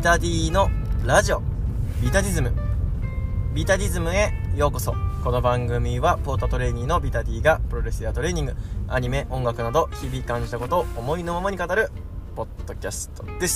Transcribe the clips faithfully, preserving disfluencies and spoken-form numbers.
タディのラジオビタディズムビタディズムへようこそ。この番組はポータートレーニーのビタディがプロレスやトレーニング、アニメ、音楽など日々感じたことを思いのままに語るポッドキャストです。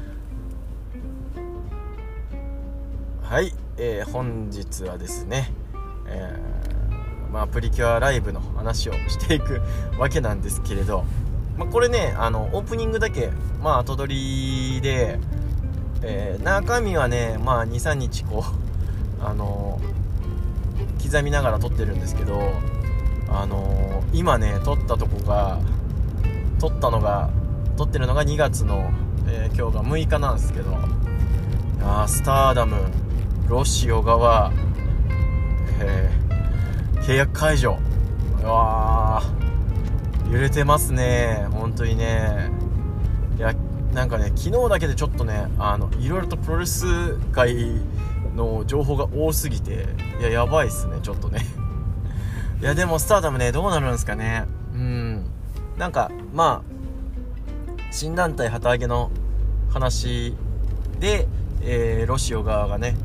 はい、えー、本日はですね、えーまあ、プリキュアライブの話をしていくわけなんですけれど、まあ、これね、あのオープニングだけ、まあ、後撮りで、えー、中身はね、まあ、にさんにちこう、あのー、刻みながら撮ってるんですけど、あのー、今ね撮ったとこが撮ったのが撮ってるのがにがつの、えー、今日がむいかなんですけど、あスターダムロシオ側、えー、契約解除、うわー揺れてますね、本当にね。いやなんかね、昨日だけでちょっとね、あのいろいろとプロレス界の情報が多すぎて、いややばいっすね、ちょっとねいやでもスターダムね、どうなるんですかね。うんなんかまあ新団体旗揚げの話で、えー、ロシオ側がね、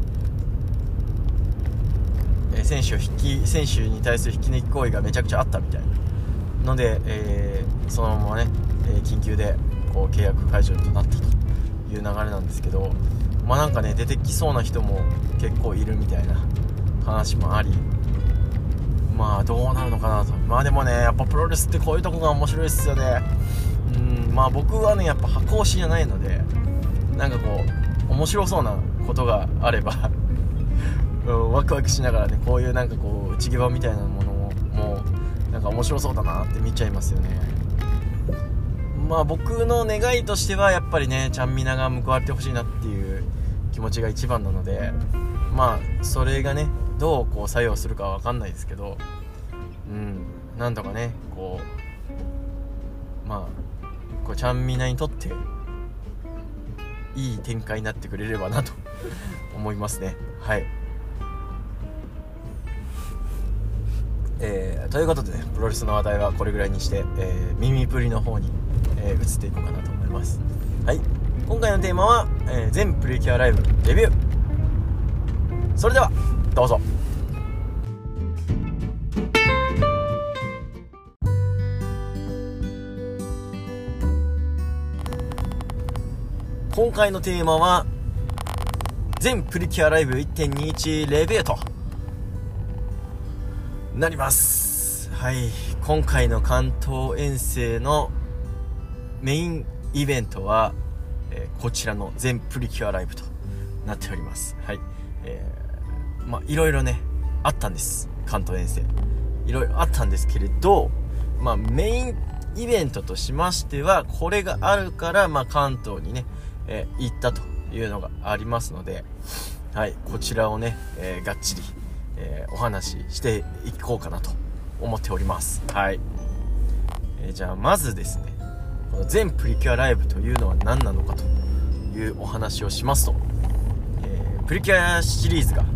えー、選手を引き選手に対する引き抜き行為がめちゃくちゃあったみたいなので、えー、そのままね、えー、緊急でこう契約解除となったという流れなんですけど、まあなんかね出てきそうな人も結構いるみたいな話もあり、まあどうなるのかなと。まあでもね、やっぱプロレスってこういうとこが面白いっすよね。うんまあ僕はねやっぱ箱推しじゃないので、なんかこう面白そうなことがあればワクワクしながらね、こういうなんかこう内際みたいなものももうなんか面白そうだなって見ちゃいますよね。まあ僕の願いとしてはやっぱりね、ちゃんみなが報われてほしいなっていう気持ちが一番なので、まあそれがねどうこう作用するかは分かんないですけど、うんなんとかねこうまあこうちゃんみなにとっていい展開になってくれればなと思いますね。はい、えー、ということでね、プロレスの話題はこれぐらいにして、えー、耳プリの方に、えー、移っていこうかなと思います。はい、今回のテーマは、えー、全プリキュアライブレビュー。それではどうぞ。今回のテーマは全プリキュアライブ いってんにいち レビューとなります。はい、今回の関東遠征のメインイベントは、えー、こちらの全プリキュアライブとなっております。はい、えー、まあいろいろねあったんです。関東遠征いろいろあったんですけれど、まあメインイベントとしましてはこれがあるから、まあ関東にね、えー、行ったというのがありますので、はい、こちらをね、えー、がっちり、えー、お話ししていこうかなと思っております。はい、えー、じゃあまずですね、この全プリキュアライブというのは何なのかというお話をしますと、えー、プリキュアシリーズが、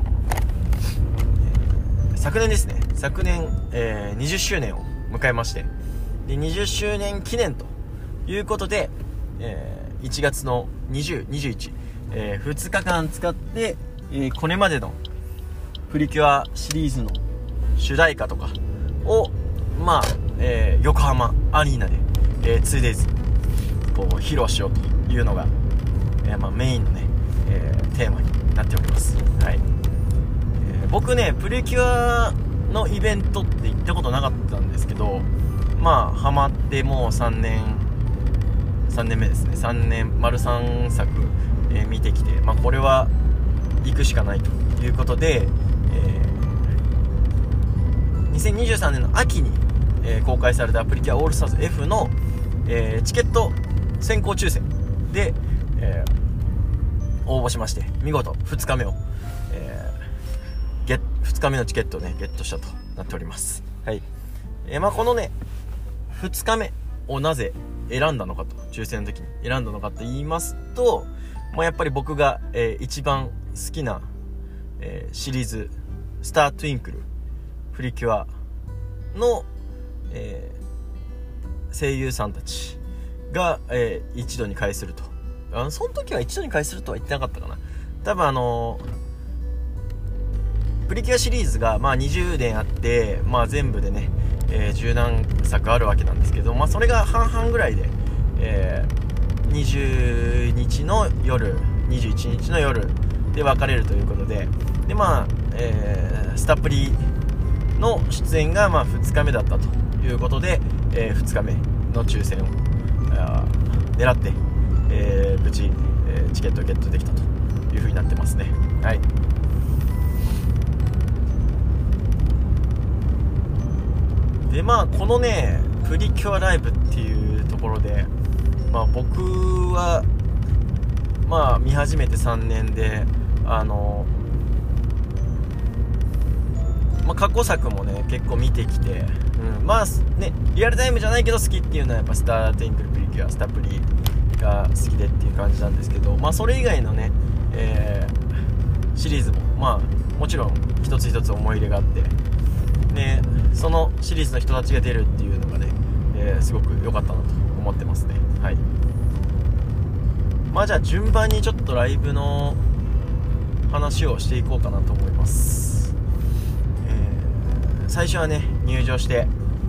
えー、昨年ですね昨年、えー、にじゅっしゅうねんを迎えまして、でにじゅっしゅうねん記念ということで、えーいちがつのにじゅう、にじゅういち、えー、ふつかかん使って、えー、これまでのプリキュアシリーズの主題歌とかを、まあ、えー、横浜アリーナで、えー、ツーデイズこう披露しようというのが、えーまあ、メインのね、えー、テーマになっております。はい、えー、僕ねプリキュアのイベントって行ったことなかったんですけど、まあハマってもうさんねんさんねんめですね。さんねん丸さんさく、えー、見てきて、まあ、これは行くしかないということで、えー、にせんにじゅうさんねんの秋に、えー、公開されたプリキュアオールスターズ F の、えー、チケット先行抽選で、えー、応募しまして、見事ふつかめを、えー、ゲッふつかめのチケットをねゲットしたとなっております。はい、えー、まあこのねふつかめをなぜ選んだのかと、抽選の時に選んだのかと言いますと、まあ、やっぱり僕が、えー、一番好きな、えー、シリーズスタートゥインクルプリキュアの、えー、声優さんたちが、えー、一度に会するとあのその時は一度に開始するとは言ってなかったかな。多分あのプリキュアシリーズがまあにじゅうねんあって、まあ、全部でね、えー、十何作あるわけなんですけど、まあ、それが半々ぐらいで、えー、にじゅうにちの夜にじゅういちにちの夜で分かれるということで、でまあ、えー、スタプリの出演がまあふつかめだったということで、えー、ふつかめの抽選を狙って、えー、無事、えー、チケットをゲットできたという風になってますね。はい。でまあこのねプリキュアライブっていうところで、まあ、僕はまあ見始めてさんねんで、あの、まあ、過去作もね結構見てきて、うん、まあねリアルタイムじゃないけど好きっていうのはやっぱスターテインクルプリキュアスタプリが好きでっていう感じなんですけど、まあそれ以外のね、えー、シリーズもまあもちろん一つ一つ思い入れがあってね、そのシリーズの人たちが出るっていうのがね、えー、すごく良かったなと思ってますね。はい。まあじゃあ順番にちょっとライブの話をしていこうかなと思います。えー、最初はね入場して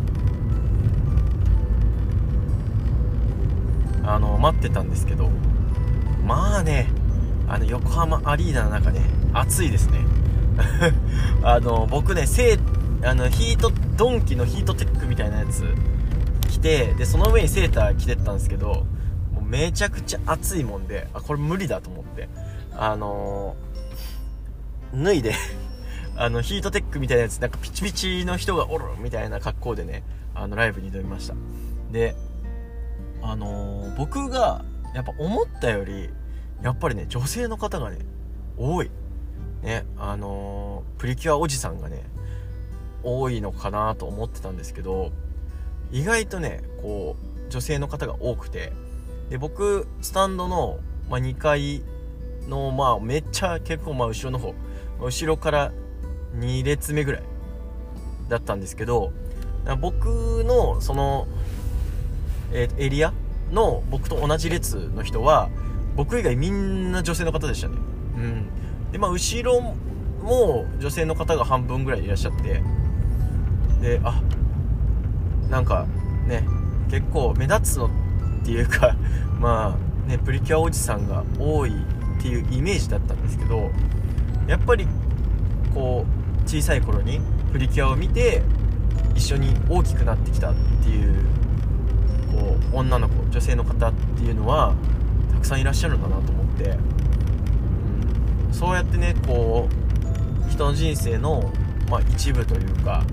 あの待ってたんですけど、まあねあの横浜アリーナの中ね暑いですね。あの僕ねせいあのヒートドンキのヒートテックみたいなやつ着て、でその上にセーター着てったんですけど、もうめちゃくちゃ暑いもんで、あこれ無理だと思って、あのー、脱いであのヒートテックみたいなやつなんかピチピチの人がおるみたいな格好でねあのライブに挑みました。であのー、僕がやっぱ思ったよりやっぱりね女性の方がね多いね、あのー、プリキュアおじさんがね多いのかなと思ってたんですけど、意外とねこう女性の方が多くて、で僕スタンドの、まあ、にかいのまあめっちゃ結構まあ後ろの方後ろからに列目ぐらいだったんですけど、僕のその、えー、エリアの僕と同じ列の人は僕以外みんな女性の方でしたね。うんでまあ後ろも女性の方が半分ぐらいいらっしゃって、であなんかね結構目立つのっていうかまあねプリキュアおじさんが多いっていうイメージだったんですけど、やっぱりこう小さい頃にプリキュアを見て一緒に大きくなってきたっていうこう女の子女性の方っていうのはたくさんいらっしゃるんだなと思って、うん、そうやってねこう人の人生の、まあ、一部というか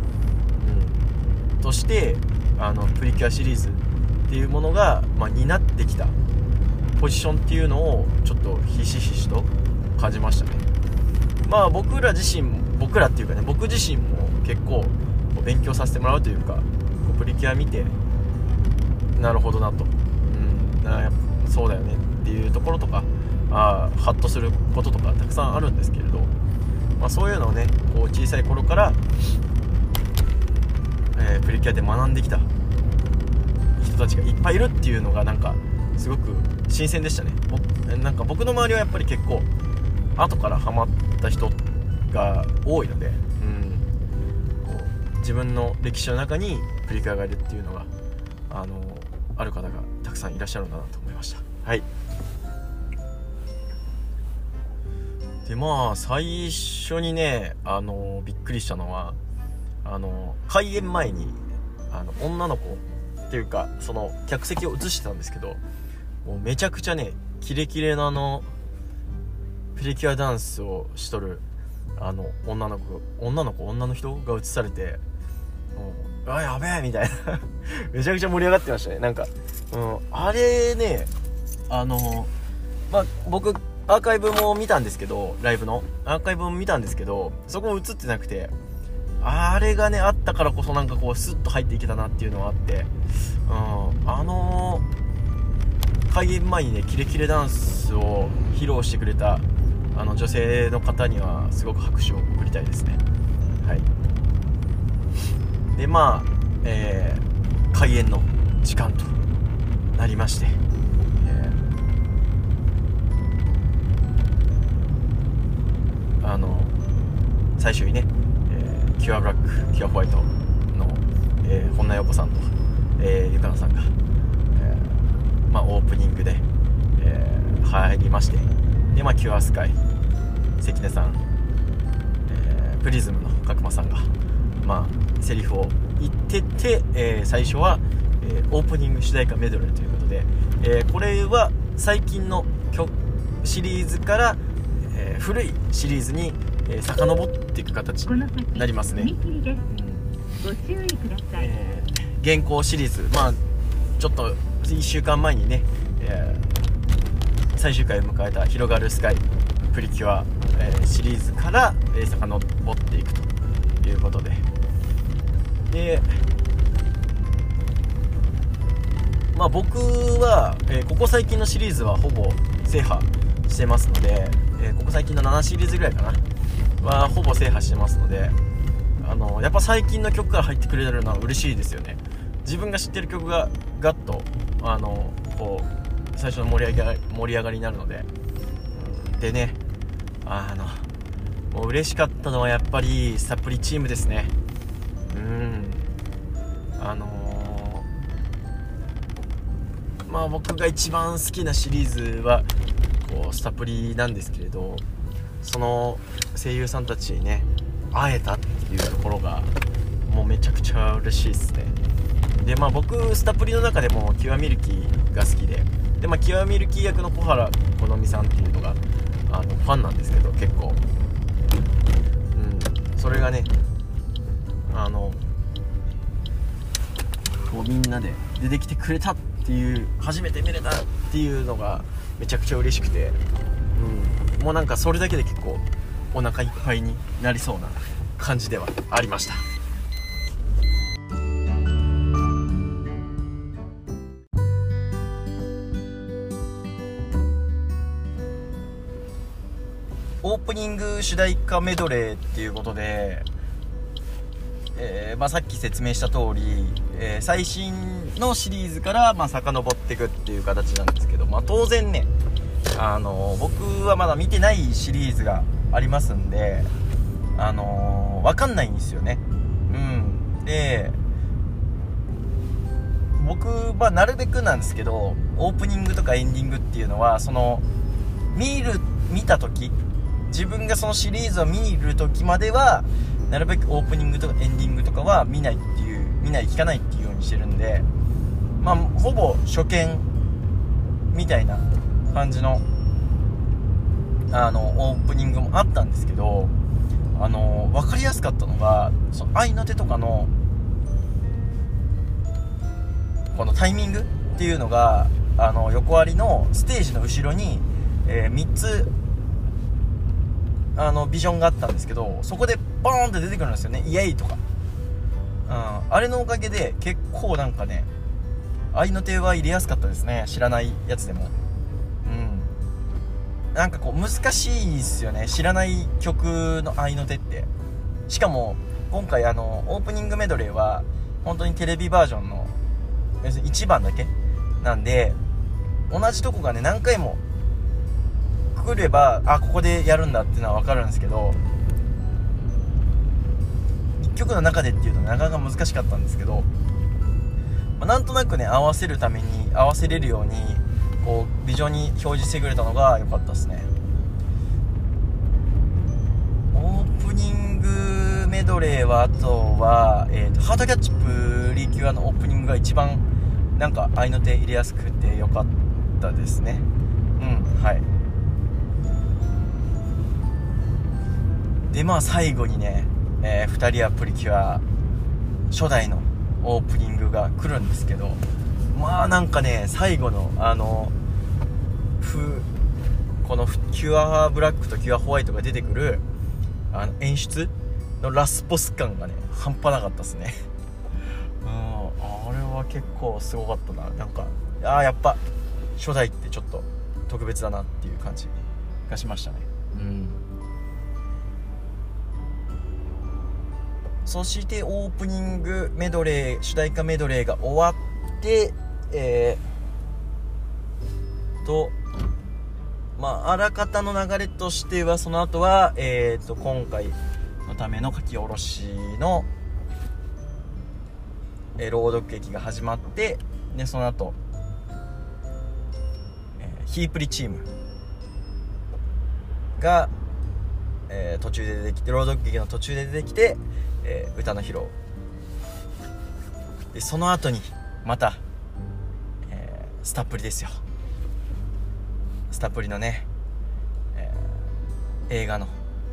としてあのプリキュアシリーズっていうものが、まあ、担ってきたポジションっていうのをちょっとひしひしと感じましたね。まあ僕ら自身僕らっていうかね僕自身も結構勉強させてもらうというかプリキュア見てなるほどなと、うん、なやっぱそうだよねっていうところとかあハッとすることとかたくさんあるんですけれど、まあ、そういうのをねこう小さい頃からえー、プリキュアで学んできた人たちがいっぱいいるっていうのがなんかすごく新鮮でしたね。なんか僕の周りはやっぱり結構後からハマった人が多いので、うん、こう自分の歴史の中にプリキュアがいるっていうのがあのある方がたくさんいらっしゃるんだなと思いました。はい。でまあ最初にねあのびっくりしたのはあの開演前にあの女の子っていうかその客席を映してたんですけど、もうめちゃくちゃねキレキレなあのプリキュアダンスをしとるあの女の子女の子女の人が映されて、もうあやべえみたいなめちゃくちゃ盛り上がってましたね。なんか、うん、あれねあのまあ僕アーカイブも見たんですけどライブのアーカイブも見たんですけどそこも映ってなくて、あれがねあったからこそなんかこうスッと入っていけたなっていうのはあって、うん、あのー、開演前にねキレキレダンスを披露してくれたあの女性の方にはすごく拍手を送りたいですね。はい。でまあ、えー、開演の時間となりまして、えあの最初にね、えー、キュアブラックキュアホワイトの、えー、本名陽子さんと、えー、ゆかなさんが、えーまあ、オープニングで、えー、入りまして、で、まあ、キュアスカイ関根さん、えー、プリズムの角間さんが、まあ、セリフを言ってて、えー、最初は、えー、オープニング主題歌メドレーということで、えー、これは最近の曲シリーズから、えー、古いシリーズに、えー、遡っていく形になりますね。うん、 ご注意ください。 えー、現行シリーズ、まあちょっといっしゅうかんまえにね、えー、最終回を迎えた広がるスカイプリキュア、えー、シリーズから、えー、遡っていくということで、でまあ僕は、えー、ここ最近のシリーズはほぼ制覇してますので、えー、ここ最近のななシリーズぐらいかなはほぼ制覇してますので、あのやっぱ最近の曲から入ってくれるのは嬉しいですよね。自分が知ってる曲がガッとあのこう最初の盛り上がり盛り上がりになるので、うん、でね、あのもう嬉しかったのはやっぱりスタプリチームですね。うんあのー、まあ僕が一番好きなシリーズはこうスタプリなんですけれど、その声優さんたちにね会えたっていうところがもうめちゃくちゃ嬉しいですね。でまあ僕スタプリの中でもキュアミルキーが好きで、でまあキュアミルキー役の小原好美さんっていうのがあのファンなんですけど、結構うんそれがねあのこうみんなで出てきてくれたっていう、初めて見れたっていうのがめちゃくちゃ嬉しくて、うんもうなんかそれだけで結構お腹いっぱいになりそうな感じではありました。オープニング主題歌メドレーっていうことで、えーまあ、さっき説明した通り、えー、最新のシリーズからまあ遡っていくっていう形なんですけど、まあ、当然ね、あのー、僕はまだ見てないシリーズがありますんで、あのー、分かんないんですよね。うんで僕はなるべくなんですけど、オープニングとかエンディングっていうのはその見る見た時、自分がそのシリーズを見る時まではなるべくオープニングとかエンディングとかは見ないっていう見ない聞かないっていうようにしてるんで、まあほぼ初見みたいな感じのあのオープニングもあったんですけど、あの分かりやすかったのがその合いの手とかのこのタイミングっていうのがあの横ありのステージの後ろに、えー、みっつあのビジョンがあったんですけど、そこでボーンって出てくるんですよね、イエイとか、うん、あれのおかげで結構なんかね合いの手は入れやすかったですね、知らないやつでも。うんなんかこう難しいですよね、知らない曲の合いの手って。しかも今回あのオープニングメドレーは本当にテレビバージョンの要するにいちばんだけなんで、同じとこがね何回も来ればあここでやるんだっていうのは分かるんですけど、いっきょくの中でっていうのはなかなか難しかったんですけど、まあ、なんとなくね合わせるために合わせれるようにこうビジョンに表示してくれたのが良かったですね。オープニングメドレーはあとは、えーと、ハートキャッチプリキュアのオープニングが一番なんか合いの手入れやすくて良かったですね。うんはい。でまあ最後にね、えー、ふたりはプリキュア初代のオープニングが来るんですけど、まあなんかね最後のあのふこのキュアブラックとキュアホワイトが出てくるあの演出のラスボス感がね半端なかったですね。うんあれは結構すごかったな。なんかあやっぱ初代ってちょっと特別だなっていう感じがしましたね。うんそしてオープニングメドレー主題歌メドレーが終わって、えー、とまああらかたの流れとしては、その後はえっと今回のための書き下ろしの、えー、朗読劇が始まって、でその後、えー、ヒープリチームが、えー、途中で出てきて、朗読劇の途中で出てきて、えー、歌の披露で、その後にまた、えー、スタプリですよ。スタプリのね、えー、映画の、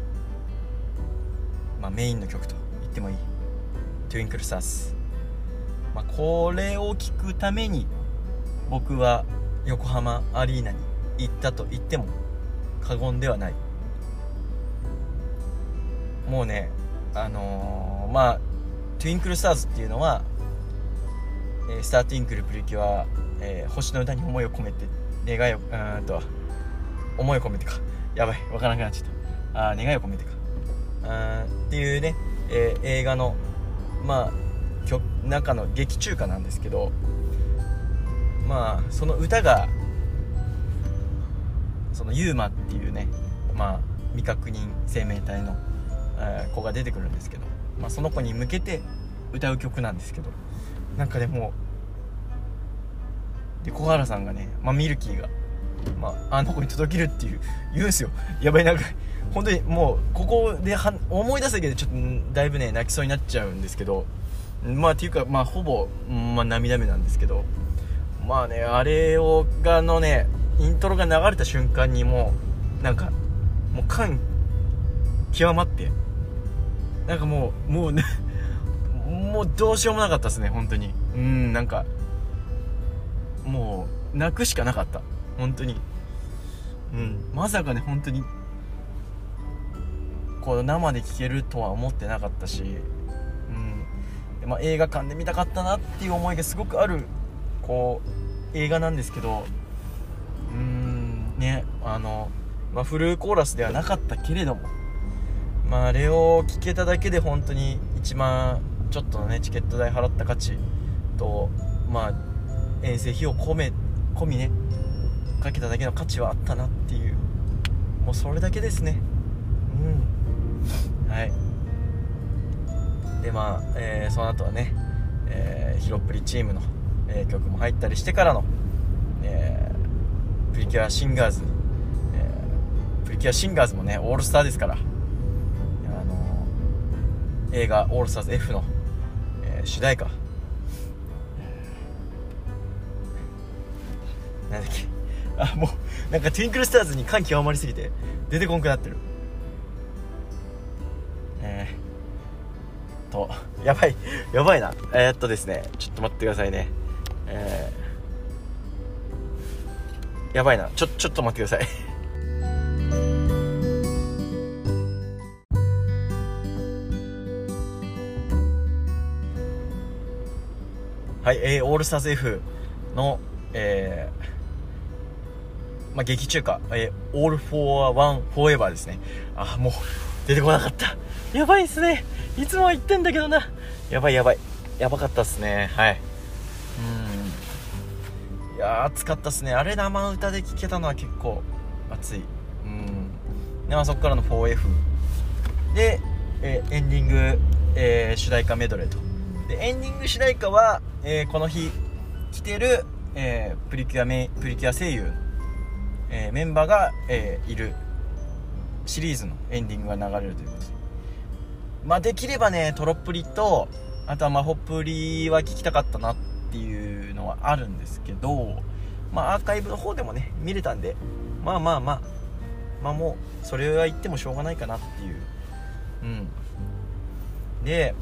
まあ、メインの曲と言ってもいいトゥインクルスターズ、まあ、これを聴くために僕は横浜アリーナに行ったと言っても過言ではない。もうね、あのー、まあトゥインクルスターズっていうのは、えー、スタートゥインクルプリキュア、えー、星の歌に思いを込めて願いを、うーんと思いを込めてか、やばいわからなくなっちゃった。あ、願いを込めてか、あっていうね、えー、映画のまあ曲中の劇中歌なんですけど、まあその歌がそのユーマっていうね、まあ未確認生命体の、えー、子が出てくるんですけど、まあ、その子に向けて歌う曲なんですけど、なんかでもで小原さんがね、まあ、ミルキーが、まあ、あの子に届けるっていう言うんですよ。やばい、なんか本当にもうここでは思い出すだけでちょっとだいぶね泣きそうになっちゃうんですけど、まあっていうかまあほぼ、まあ、涙目なんですけど、まあね、あれをがのねイントロが流れた瞬間にもうなんかもう感極まって、なんかもうもうねもうどうしようもなかったですね、本当に。うん、なんかもう泣くしかなかった、本当に。うん、まさかね本当にこう生で聴けるとは思ってなかったし、うんで、まあ、映画館で見たかったなっていう思いがすごくあるこう映画なんですけど、うーんね、あの、まあ、フルコーラスではなかったけれども、まあ、あれを聴けただけで本当にいちまんちょっとのねチケット代払った価値と、まあ遠征費を込め込みねかけただけの価値はあったなっていう、もうそれだけですね。うん、はい。でまあ、えー、その後はね、えー、ヒロプリチームの、えー、曲も入ったりしてからの、えー、プリキュアシンガーズ、えー、プリキュアシンガーズもねオールスターですから、あのー、映画オールスターズ F の、えー、主題歌、なんだっけ、あ、もうなんかトゥインクルスターズに感極まりすぎて出てこんくなってる。えーとやばいやばいな。えー、っとですねちょっと待ってくださいね。えー、やばいな、ちょちょっと待ってくださいはい、えー、オールスターズ F の、えーまあ、劇中歌、えー、All for One Forever ですね。あ、もう出てこなかった。やばいっすね。いつもは言ってんだけどな。やばいやばいやばかったっすね。はい。うん、いやー暑かったっすね。あれ生歌で聴けたのは結構暑い。うん。で、まあ、そこからの フォーエフ で、えー、エンディング、えー、主題歌メドレーと。でエンディング主題歌は、えー、この日来てる、えー、プリキュアメプリキュア声優、えー、メンバーが、えー、いるシリーズのエンディングが流れるということで、まあできればねトロップリとあとはマホプリは聞きたかったなっていうのはあるんですけど、まあアーカイブの方でもね見れたんで、まあまあまあまあもうそれは言ってもしょうがないかなっていう。うんで、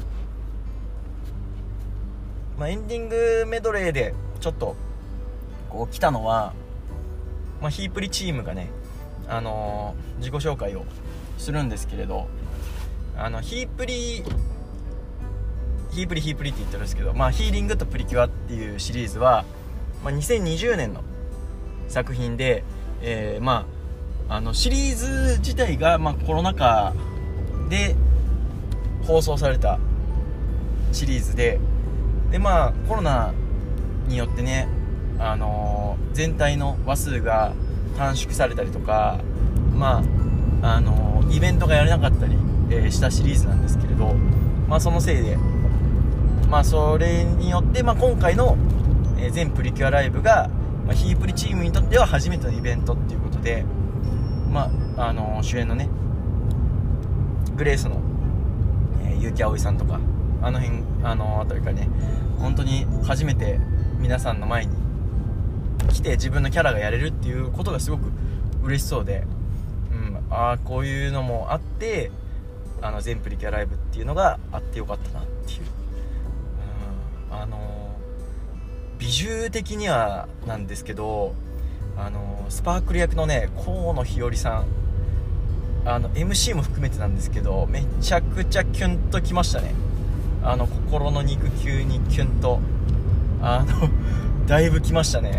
まあ、エンディングメドレーでちょっとこう来たのは、まあ、ヒープリチームがね、あのー、自己紹介をするんですけれど、あのヒープリヒープリヒープリって言ってるんですけど、まあ、ヒーリングとプリキュアっていうシリーズは、まあ、にせんにじゅうねんの作品で、えー、まああのシリーズ自体が、まあ、コロナ禍で放送されたシリーズで、でまあコロナによってね、あのー、全体の話数が、 短縮されたりとか、まああのイベントがやれなかったり、えー、したシリーズなんですけれど、まあそのせいで、まあそれによって、まあ、今回の、えー、全プリキュアライブが、まあ、ヒープリチームにとっては初めてのイベントっていうことで、まああのー、主演のねグレースの、えー、結城葵さんとかあの辺あのー、あたりからね本当に初めて皆さんの前に来て自分のキャラがやれるっていうことがすごく嬉しそうで、うん、ああこういうのもあってあの全プリキュアライブっていうのがあってよかったなっていう、うん、あのー、美獣的にはなんですけど、あのー、スパークル役のね河野日和さん、あの エムシー も含めてなんですけどめちゃくちゃキュンときましたね。あの心の肉球にキュンとあのだいぶきましたね。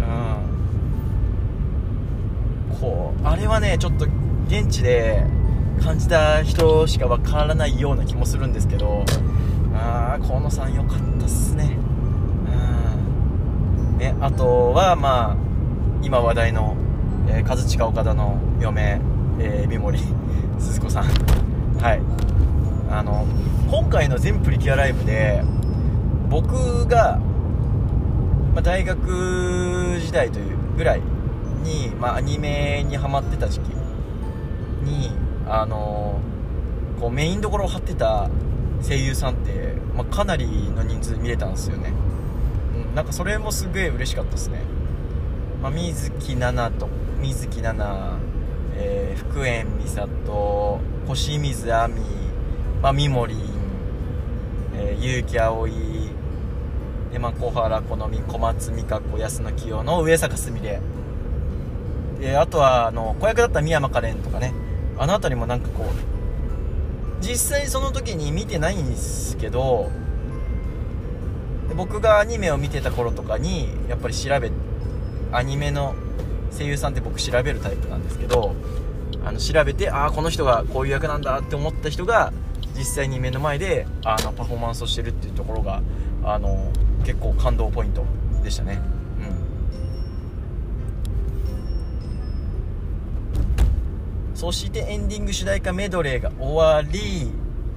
うん、こうあれはねちょっと現地で感じた人しかわからないような気もするんですけど、あー河野さん良かったっすね。うんね、あとはまあ今話題の、えー、和親岡田の嫁、えー、三森すず子さん、はい、あの今回の全プリキュアライブで僕が、まあ、大学時代というぐらいに、まあ、アニメにハマってた時期にあのこうメインどころを張ってた声優さんって、まあ、かなりの人数見れたんですよね。うん、なんかそれもすげえ嬉しかったですね。まあ、水木奈々と水木奈々、えー、福円美里、小水亜美、まあ、三森、えー、結城葵で、まあ、小原好み、小松美香子、安野清の上坂すみれで、あとはあの子役だった宮山カレンとかね、あの辺りもなんかこう実際その時に見てないんですけど、で僕がアニメを見てた頃とかにやっぱり調べアニメの声優さんって僕調べるタイプなんですけど、あの調べてああこの人がこういう役なんだって思った人が実際に目の前であのパフォーマンスをしてるっていうところがあの結構感動ポイントでしたね。うん、そしてエンディング主題歌メドレーが終わり、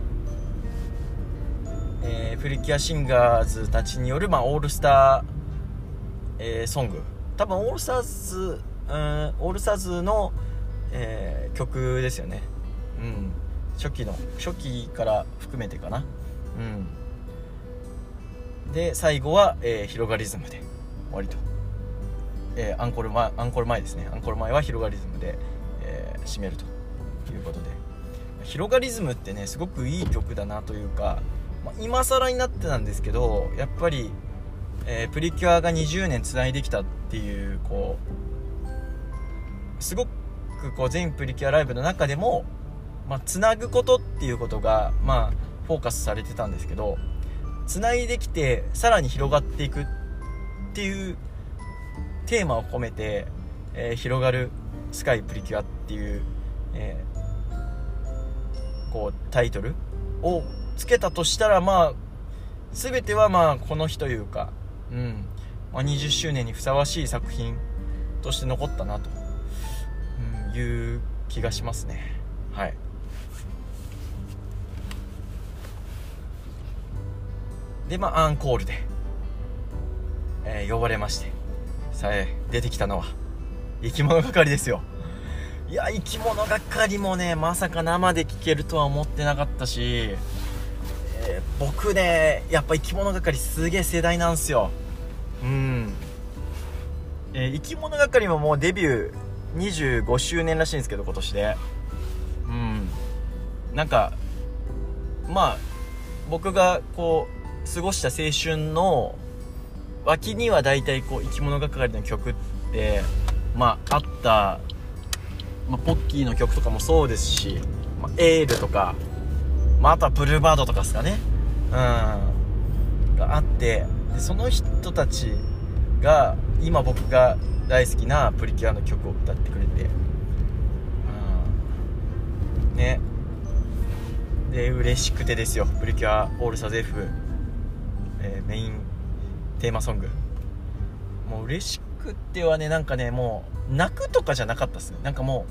えー、プリキュアシンガーズたちによる、まあ、オールスター、えー、ソング、多分オールスターズ、うん、オールスターズの、えー、曲ですよね。うん、初期の初期から含めてかな。うん、で最後は、えー、広がリズムで終わりと、えー、アンコール前アンコール前ですね。アンコール前は広がリズムで、えー、締めるということで、広がリズムってねすごくいい曲だなというか、まあ、今更になってなんですけどやっぱり、えー、プリキュアがにじゅうねんつないできたっていうこうすごくこう全プリキュアライブの中でも、まあ、つなぐことっていうことが、まあ、フォーカスされてたんですけど、つないできてさらに広がっていくっていうテーマを込めて、えー、広がるスカイプリキュアっていう、えー、こうタイトルをつけたとしたら、まあ全てはまあこの日というか、うんまあ、にじゅっしゅうねんにふさわしい作品として残ったなと、うん、いう気がしますね。はい。でまあアンコールで、えー、呼ばれまして、さあ出てきたのは生き物係ですよ。いや生き物係もねまさか生で聴けるとは思ってなかったし、えー、僕ねやっぱ生き物係すげえ世代なんすよ。うん、えー、生き物係ももうデビューにじゅうごしゅうねんらしいんですけど今年で、うんなんかまあ僕がこう過ごした青春の脇にはだいたいこう生き物係の曲ってまああった、まあ、ポッキーの曲とかもそうですし、まあ、エールとか、まあ、あとはブルーバードとかですかね、うんがあって、でその人たちが今僕が大好きなプリキュアの曲を歌ってくれて、うんねで嬉しくてですよ。プリキュアオールスターズ F、えー、メインテーマソングもう嬉しくってはね、なんかね、もう泣くとかじゃなかったですね。なんかも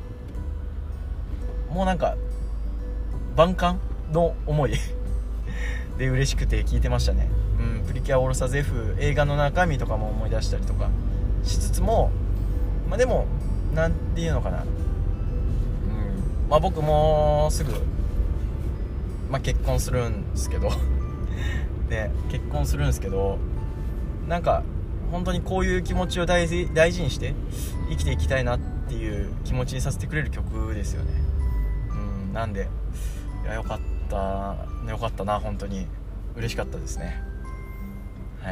うもうなんか万感の思いで嬉しくて聞いてましたね。うん、プリキュアオールスターズ F 映画の中身とかも思い出したりとかしつつも、まあでもなんていうのかな、うん、まあ僕もすぐ、まあ、結婚するんですけどで結婚するんですけど、なんか本当にこういう気持ちを大事、大事にして生きていきたいなっていう気持ちにさせてくれる曲ですよね。うん、なんでいやよかったよかったな、本当に嬉しかったですね。はい。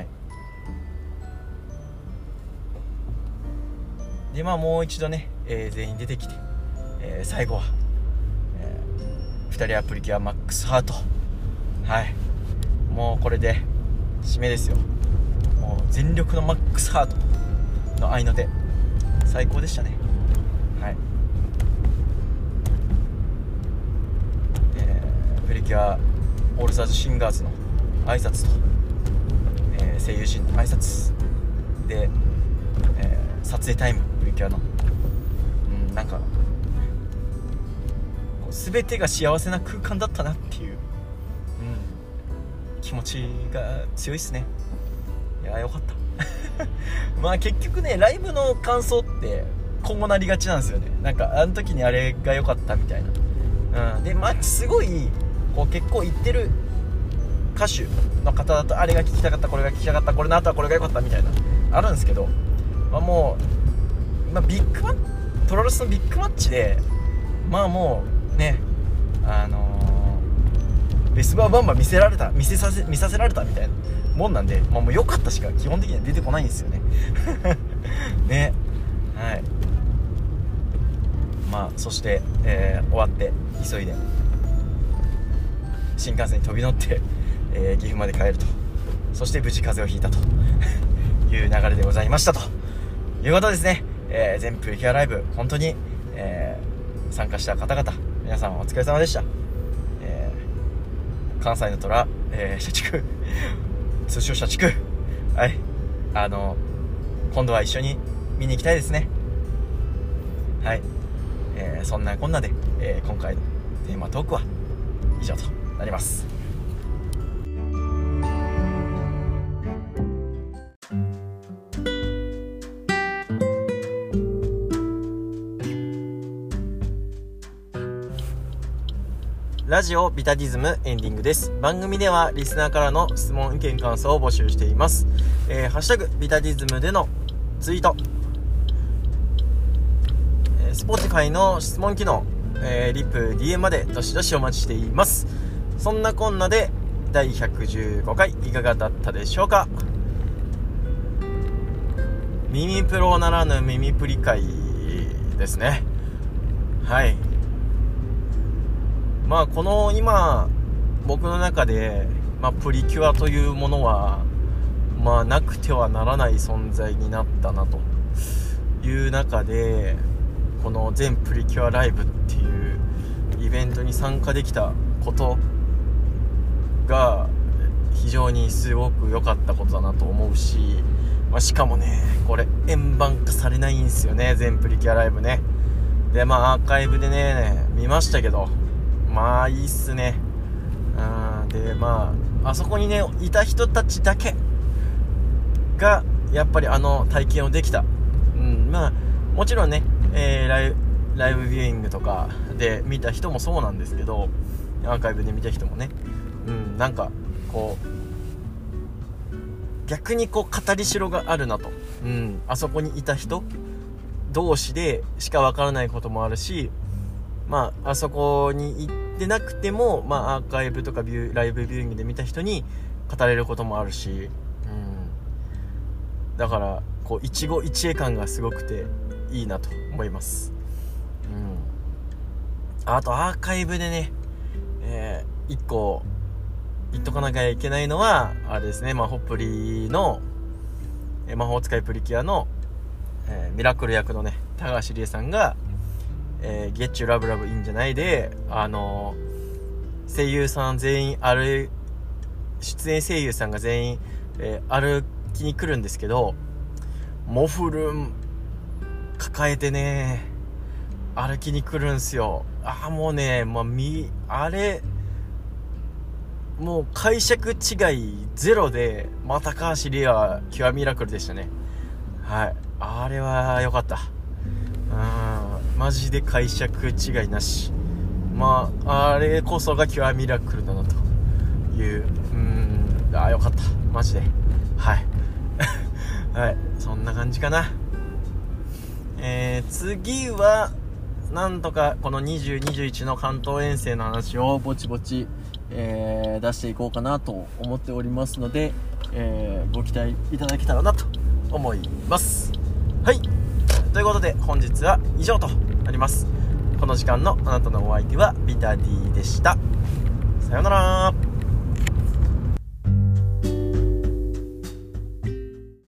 でまあもう一度ね、えー、全員出てきて、えー、最後は、えー、ふたりはプリキュアマックスハート、はい、もうこれで締めですよ。もう全力のマックスハートの愛の手、最高でしたね。はい、えー、プリキュアオールスターズシンガーズの挨拶と、えー、声優陣の挨拶で、えー、撮影タイムプリキュアの、うん、なんか全てが幸せな空間だったなっていう、うん、気持ちが強いっすね。いやよかったまあ結局ね、ライブの感想って今後なりがちなんですよね。なんかあの時にあれが良かったみたいな、うん、でまあすごいこう結構言ってる歌手の方だと、あれが聞きたかった、これが聞きたかった、これの後はこれが良かったみたいなあるんですけど、まあ、もう、まあ、ビッグマップロレスのビッグマッチでまあもうね、あのー、ベスバーバンバン見せられた見せさせ見させられたみたいなもんなんで、まあ、もう良かったしか基本的には出てこないんですよねね、はい。まあそして、えー、終わって急いで新幹線に飛び乗って、えー、岐阜まで帰ると、そして無事風邪をひいたという流れでございましたということですね。えー、全プリキュアライブ本当に、えー、参加した方々皆さんお疲れ様でした。えー、関西の虎、えー、社畜通称社畜、はい、あの今度は一緒に見に行きたいですね。はい、えー、そんなこんなで、えー、今回のテーマトークは以上となります。ラジオビタディズムエンディングです。番組ではリスナーからの質問、意見、感想を募集しています。えー、ハッシュタグビタディズムでのツイート、えー、Spotify の質問機能、えー、リップ ディーエム までどしどしお待ちしています。そんなこんなでだいひゃくじゅうごかいいかがだったでしょうか。耳プロならぬ耳プリ会ですね。はい。まあこの今僕の中で、まあ、プリキュアというものはまあなくてはならない存在になったなという中で、この全プリキュアライブっていうイベントに参加できたことが非常にすごく良かったことだなと思うし、まあ、しかもねこれ円盤化されないんですよね、全プリキュアライブね。でまあアーカイブでね見ましたけど、まあいいっすね。うんでまああそこにねいた人たちだけがやっぱりあの体験をできた。うんまあもちろんね、えー、ライブライブビューイングとかで見た人もそうなんですけど、アーカイブで見た人もね、うんなんかこう逆にこう語りしろがあるなと。うんあそこにいた人同士でしかわからないこともあるし、まああそこに行ってなくても、まあアーカイブとかビューライブビューイングで見た人に語れることもあるし、うんだからこう一期一会感がすごくていいなと思います。うんあとアーカイブでね、えー、一個言っとかなきゃいけないのはあれですね、まあホップリの、えー、魔法使いプリキュアの、えー、ミラクル役のね高橋理恵さんがえー、ゲッチュラブラブいいんじゃないで、あのー、声優さん全員ある出演声優さんが全員、えー、歩きに来るんですけど、 モフル抱えてね歩きに来るんすよ。あもうね、まあ、みあれもう解釈違いゼロで、まあ、高橋リアキュアミラクルでしたね。はい、あれは良かった。うんマジで解釈違いなし、まああれこそがキュアミラクルだなという、うんあ良かったマジで。はいはいそんな感じかな。えー、次はなんとかこのにじゅう、にじゅういちの関東遠征の話をぼちぼち、えー、出していこうかなと思っておりますので、えー、ご期待いただけたらなと思います。はい、ということで本日は以上となります。この時間のあなたのお相手はビタディでした。さようなら。